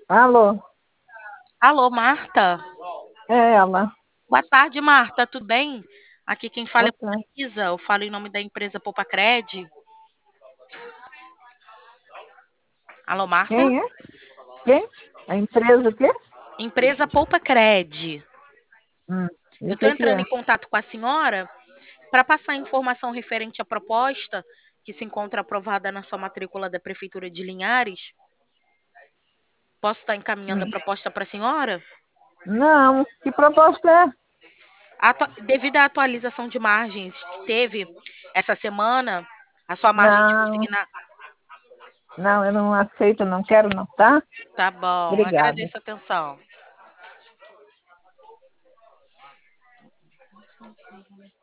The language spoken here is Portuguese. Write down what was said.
Alô, Alô, Marta? é ela. Boa tarde, Marta. Tudo bem? Aqui quem fala Boa é tarde. Isa. Eu falo em nome da empresa Poupa Cred. Alô, Marta? Quem é? Quem? A empresa o quê? Empresa Poupa Cred. E Eu o estou que que entrando é? em contato com a senhora para passar informação referente à proposta que se encontra aprovada na sua matrícula da Prefeitura de Linhares. Posso estar encaminhando a Hum. proposta para a senhora? Não, que proposta é? Devido à atualização de margens que teve essa semana, a sua margem de Não, consignar. não, eu não aceito, não quero não, tá? Tá bom, Obrigada. agradeço a atenção.